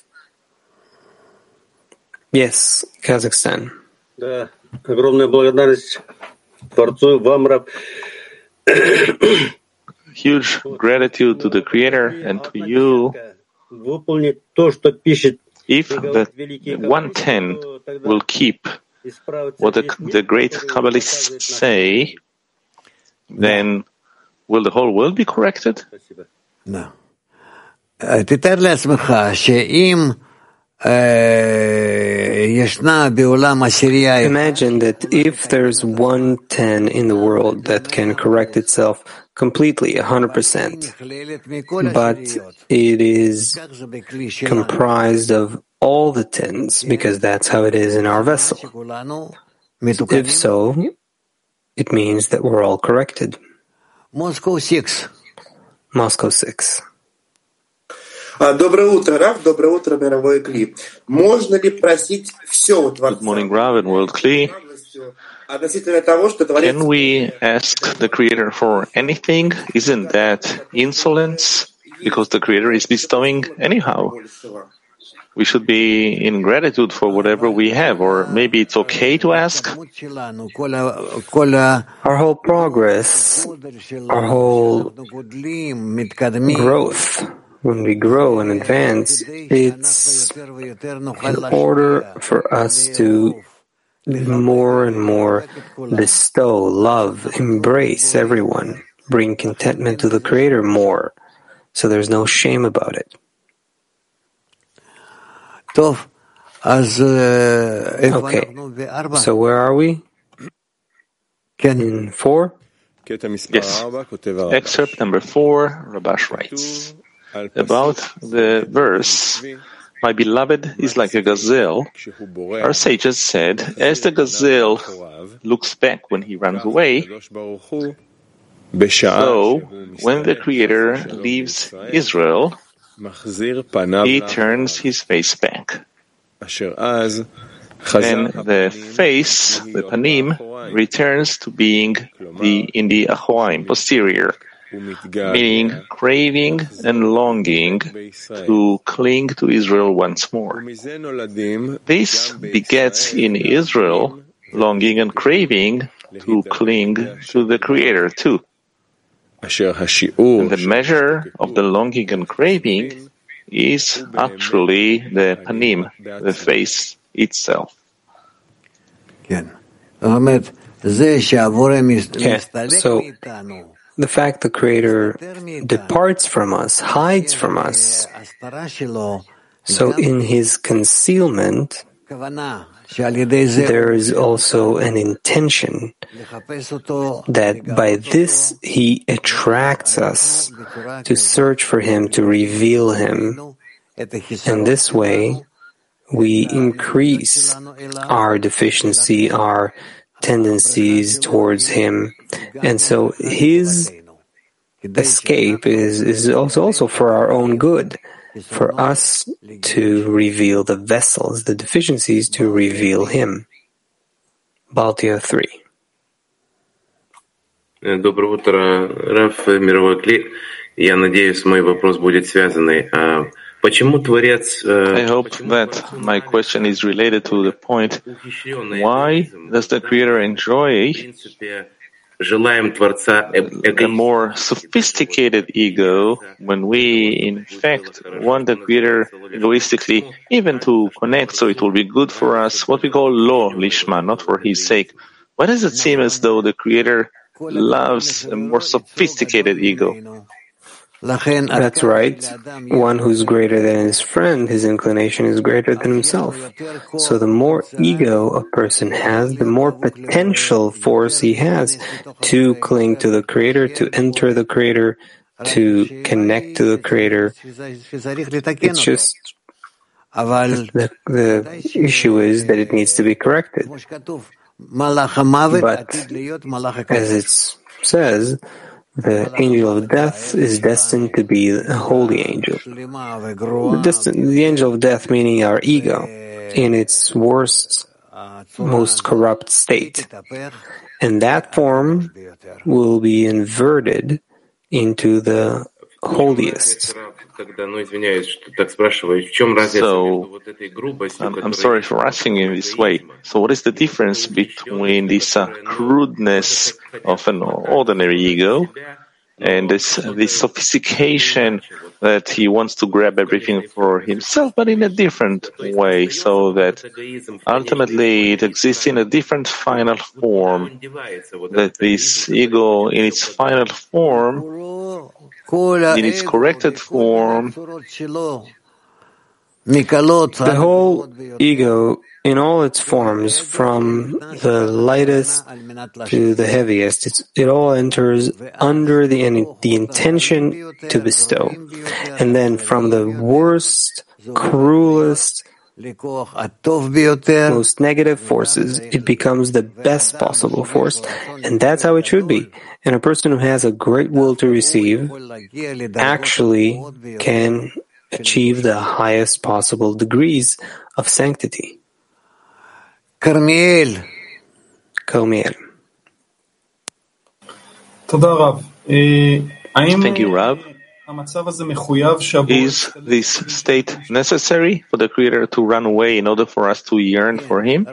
Speaker 2: Yes, Kazakhstan.
Speaker 15: Да, огромная благодарность Творцу, вам, Раб.
Speaker 3: Huge gratitude to the Creator and to you. If the 110 will keep what the great Kabbalists say, then will the whole world be corrected?
Speaker 6: No. תתאר לעצמך שאם
Speaker 2: Imagine that if there's 110 in the world that can correct itself completely, 100%, but it is comprised of all the tens, because that's how it is in our vessel. If so, it means that we're all corrected.
Speaker 6: Moscow 6.
Speaker 2: Moscow 6.
Speaker 16: Доброе утро, Рав. Доброе утро, мировой Кли. Можно ли просить все у Творца?
Speaker 3: Good morning, Rav and World Kli. Can we ask the Creator for anything? Isn't that insolence? Because the Creator is bestowing anyhow. We should be in gratitude for whatever we have, or maybe it's okay to ask.
Speaker 2: Our whole progress, our whole growth when we grow and advance, it's in order for us to more and more bestow, love, embrace everyone, bring contentment to the Creator more, so there's no shame about it. Okay, so where are we? In 4?
Speaker 3: Yes. Excerpt number 4, Rabash writes about the verse, "My beloved is like a gazelle." Our sages said, as the gazelle looks back when he runs away, so when the Creator leaves Israel, he turns his face back. Then the face, the panim, returns to being in the achoim, posterior, meaning craving and longing to cling to Israel once more. This begets in Israel longing and craving to cling to the Creator too. And the measure of the longing and craving is actually the panim, the face itself.
Speaker 2: Yeah. So the fact the Creator departs from us, hides from us, so in his concealment, there is also an intention that by this he attracts us to search for him, to reveal him. And this way, we increase our deficiency, our tendencies towards him. And so his escape is also for our own good, for us to reveal the vessels, the deficiencies, to reveal him. Baltia 3.
Speaker 17: Доброе утро, Раф, мировой клик. Я надеюсь, мой вопрос будет связанный. Почему Творец...
Speaker 3: I hope that my question is related to the point, why does the Creator enjoy a more sophisticated ego when we, in fact, want the Creator egoistically even to connect so it will be good for us, what we call lo lishma, not for His sake? Why does it seem as though the Creator loves a more sophisticated ego?
Speaker 2: That's right. One who's greater than his friend, his inclination is greater than himself. So the more ego a person has, the more potential force he has to cling to the Creator, to enter the Creator, to connect to the Creator. It's just the issue is that it needs to be corrected. But as it says, the angel of death is destined to be a holy angel. The angel of death meaning our ego in its worst, most corrupt state. And that form will be inverted into the holiest.
Speaker 3: So, I'm sorry for asking in this way. So what is the difference between this crudeness of an ordinary ego and this sophistication that he wants to grab everything for himself, but in a different way, so that ultimately it exists in a different final form, that this ego in its final form, in its corrected form,
Speaker 2: the whole ego in all its forms, from the lightest to the heaviest, it all enters under the intention to bestow. And then from the worst, cruelest, most negative forces, it becomes the best possible force. And that's how it should be. And a person who has a great will to receive actually can achieve the highest possible degrees of sanctity.
Speaker 3: Carmiel. Thank you, Rav. Is this state necessary for the Creator to run away in order for us to yearn for Him?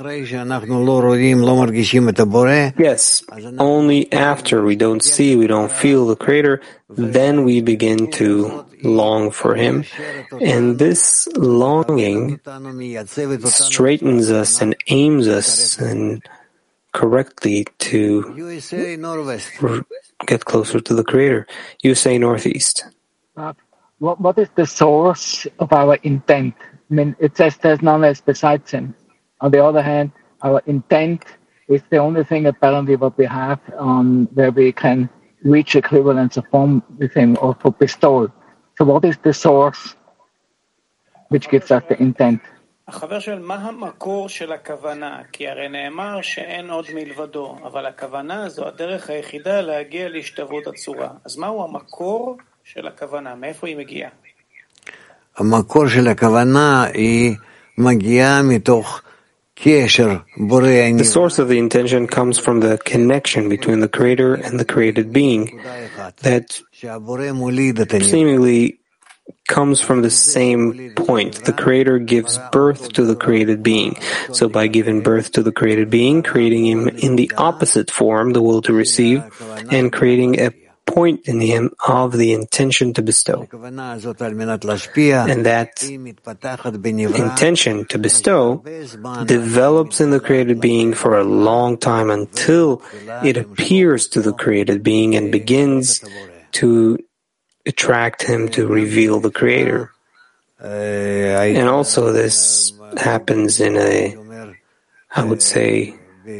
Speaker 2: Yes, only after we don't see, we don't feel the Creator, then we begin to long for Him. And this longing straightens us and aims us and correctly to get closer to the Creator. You say Northeast.
Speaker 18: What is the source of our intent? I mean, it says there's none else besides Him. On the other hand, our intent is the only thing apparently what we have where we can reach equivalence of form with Him or for bestowal. So what is the source which gives us the intent?
Speaker 8: החבר שואל, מה המקור של הכוונה? כי הרי נאמר שאין עוד מלבדו, אבל הכוונה זו הדרך היחידה להגיע להשתוות הצורה. אז מהו המקור של הכוונה? מאיפה היא מגיעה?
Speaker 6: המקור של הכוונה היא מגיעה מתוך קשר בורא עניין.
Speaker 2: The source of the intention comes from the connection between the Creator and the created being that seemingly comes from the same point. The Creator gives birth to the created being. So by giving birth to the created being, creating him in the opposite form, the will to receive, and creating a point in him of the intention to bestow. And that intention to bestow develops in the created being for a long time until it appears to the created being and begins to attract him to reveal the Creator. And also this happens in I would say,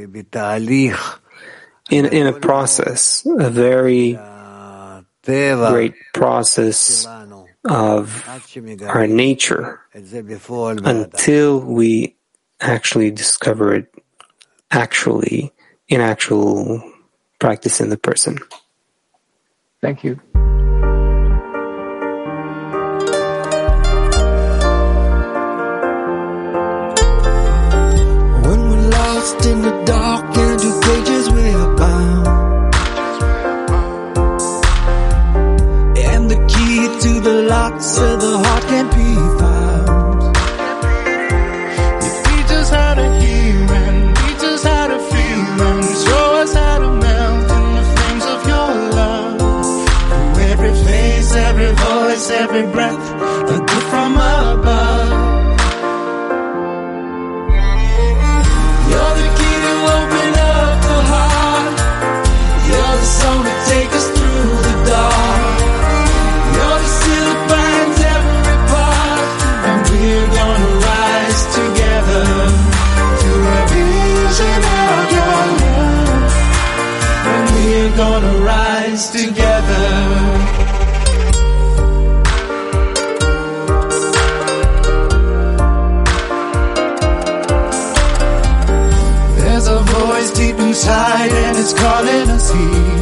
Speaker 2: in a process, a very great process of our nature until we actually discover it in actual practice in the person.
Speaker 18: Thank you.
Speaker 19: In the dark and 2 pages we're bound, and the key to the locks of the heart can't be found. You teach us how to hear and teach us how to feel and show us how to melt in the flames of your love. Through every face, every voice, every breath, a gift from above. Take us through the dark. You're the seal that binds every part, and we're gonna rise together to a vision of your love. And we're gonna rise together. There's a voice deep inside, and it's calling us here.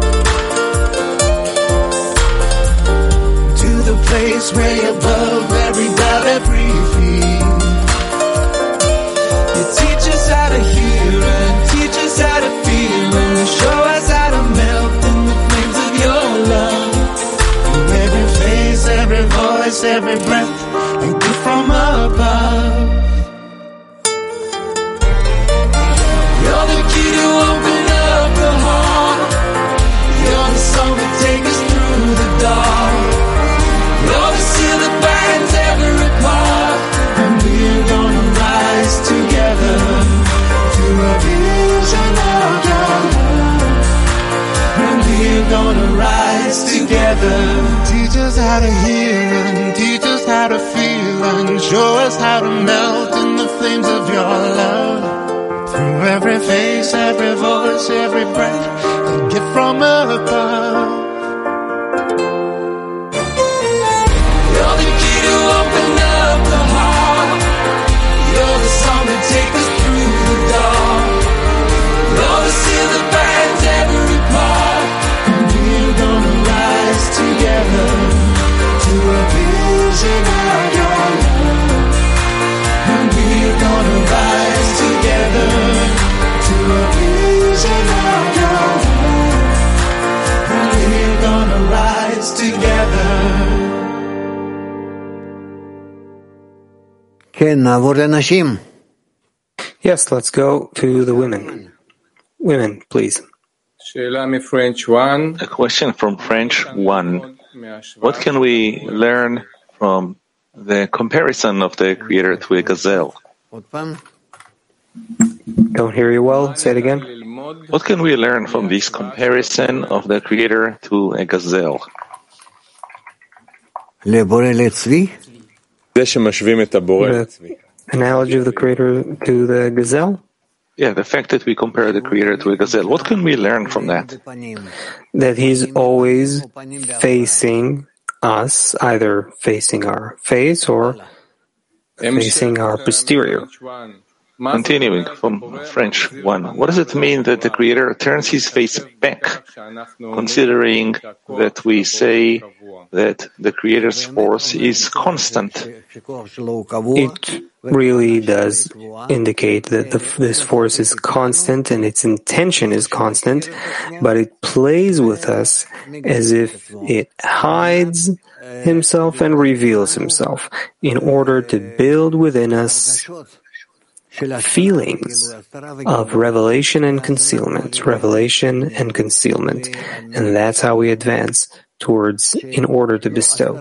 Speaker 19: Place way above every doubt, every fear. You teach us how to hear and teach us how to feel and show us how to melt in the flames of your love. Through every face, every voice, every breath, a gift from above. You're the key to open up the heart. You're the song that takes us through the dark. You're the seal that binds every part, and we're gonna rise together to a vision of your love. And we're gonna rise together. Teach us how to hear and teach us how to feel and show us how to melt in the flames of your love. Through every face, every voice, every breath, a gift from above. Open up the heart. You're the song that takes us through the dark. You're the seal that binds every part, and we're gonna rise together to a vision of your love. And we're gonna rise together to a vision of your love.
Speaker 2: Yes, let's go to the women. Women, please.
Speaker 3: A question from French 1. What can we learn from the comparison of the Creator to a gazelle?
Speaker 2: Don't hear you well. Say it again.
Speaker 3: What can we learn from this comparison of the Creator to a gazelle?
Speaker 2: The analogy of the Creator to the gazelle?
Speaker 3: Yeah, the fact that we compare the Creator to a gazelle. What can we learn from that?
Speaker 2: That He's always facing us, either facing our face or facing our posterior.
Speaker 3: Continuing from French 1, what does it mean that the Creator turns His face back, considering that we say that the Creator's force is constant?
Speaker 2: It really does indicate that this force is constant and its intention is constant, but it plays with us as if it hides Himself and reveals Himself in order to build within us feelings of revelation and concealment, and that's how we advance towards in order to bestow.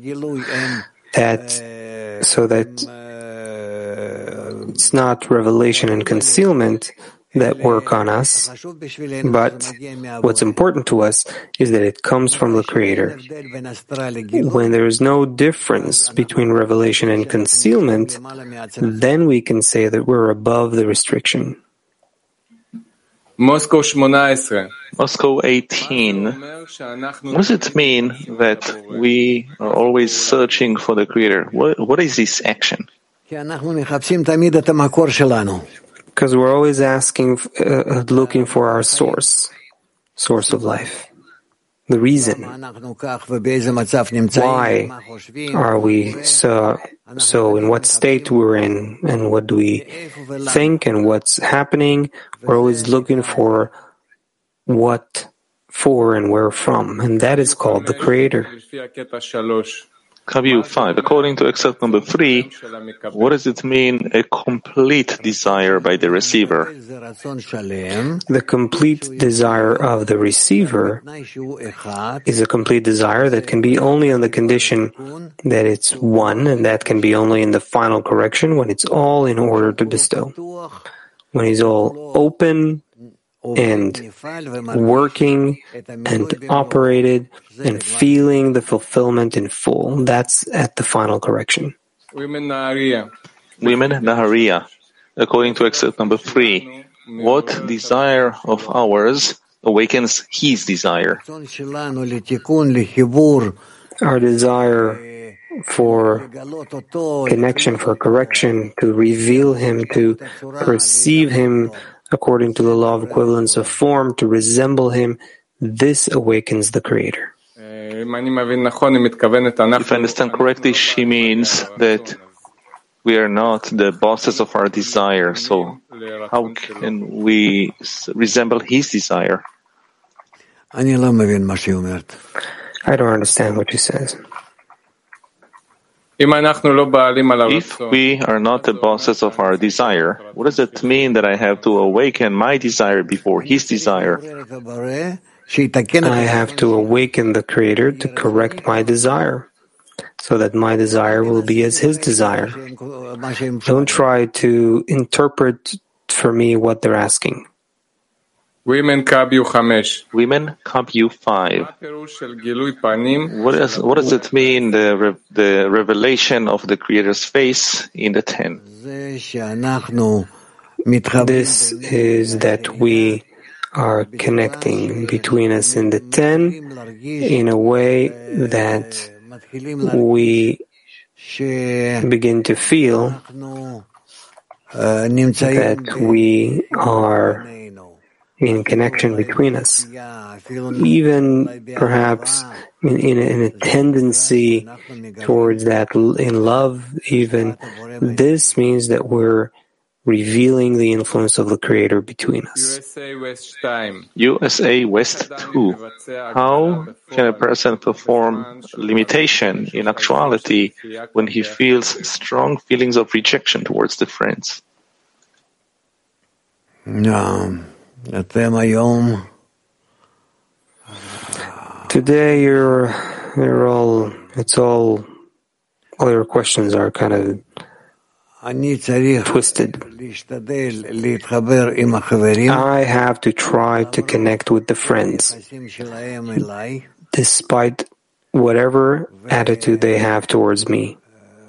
Speaker 2: So that it's not revelation and concealment that work on us, but what's important to us is that it comes from the Creator. When there is no difference between revelation and concealment, then we can say that we're above the restriction.
Speaker 3: Moscow 18. What does it mean that we are always searching for the Creator? What is this action?
Speaker 2: Because we're always looking for our source of life, the reason. Why are we so in what state we're in, and what do we think, and what's happening? We're always looking for what for and where from, and that is called the Creator.
Speaker 3: Kavyu 5. According to excerpt number 3, what does it mean, a complete desire by the receiver?
Speaker 2: The complete desire of the receiver is a complete desire that can be only on the condition that it's one, and that can be only in the final correction when it's all in order to bestow. When he's all open and working and operated and feeling the fulfillment in full. That's at the final correction.
Speaker 3: Women Nahariya. According to excerpt number 3, what desire of ours awakens His desire?
Speaker 2: Our desire for connection, for correction, to reveal Him, to perceive Him according to the law of equivalence of form, to resemble Him, this awakens the Creator.
Speaker 3: If I understand correctly, she means that we are not the bosses of our desire, so how can we resemble His desire?
Speaker 2: I don't understand what she says.
Speaker 3: If we are not the bosses of our desire, what does it mean that I have to awaken my desire before His desire?
Speaker 2: I have to awaken the Creator to correct my desire, so that my desire will be as His desire. Don't try to interpret for me what they're asking.
Speaker 3: Women Kavyu 5. What does it mean, the revelation of the Creator's face in the 10?
Speaker 2: This is that we are connecting between us in the 10 in a way that we begin to feel that we are in connection between us, even perhaps in a tendency towards that in love. Even this means that we're revealing the influence of the Creator between us.
Speaker 3: USA West 2. How can a person perform limitation in actuality when he feels strong feelings of rejection towards the friends?
Speaker 2: Today, all your questions are kind of twisted. I have to try to connect with the friends, despite whatever attitude they have towards me,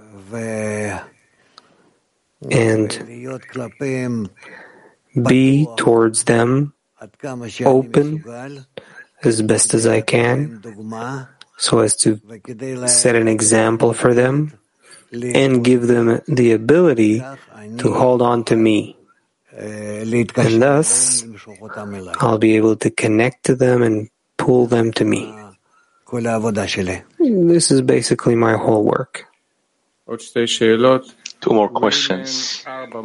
Speaker 2: and be towards them open as best as I can, so as to set an example for them and give them the ability to hold on to me. And thus, I'll be able to connect to them and pull them to me. This is basically my whole work.
Speaker 3: 2 more questions.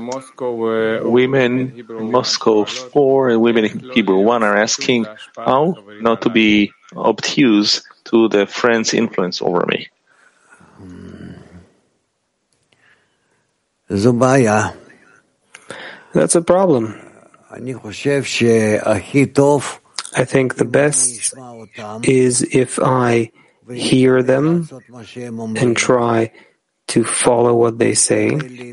Speaker 3: Women in Moscow 4 and women in Hebrew 1 are asking how not to be obtuse to the friend's influence over me.
Speaker 2: That's a problem. I think the best is if I hear them and try to follow what they say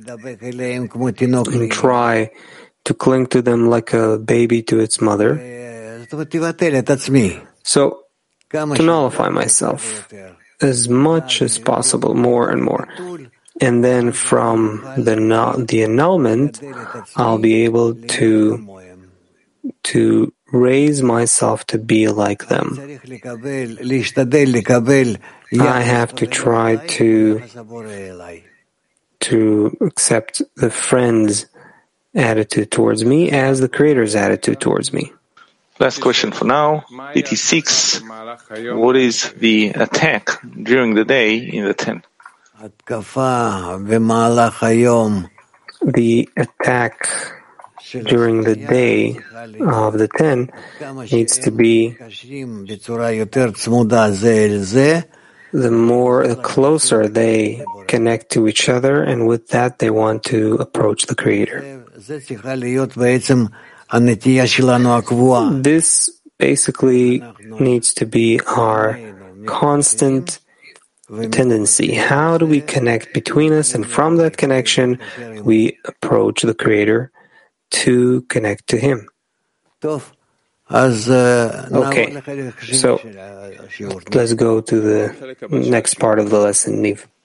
Speaker 2: and try to cling to them like a baby to its mother. So, to nullify myself as much as possible, more and more. And then from the annulment, I'll be able to raise myself to be like them. I have to try to accept the friend's attitude towards me as the Creator's attitude towards me.
Speaker 3: Last question for now. DT6. What is the attack during the day in the 10?
Speaker 2: The attack during the day of the 10 needs to be the closer they connect to each other, and with that they want to approach the Creator. This basically needs to be our constant tendency. How do we connect between us? And from that connection, we approach the Creator to connect to Him. Okay, so let's go to the next part of the lesson, Niv.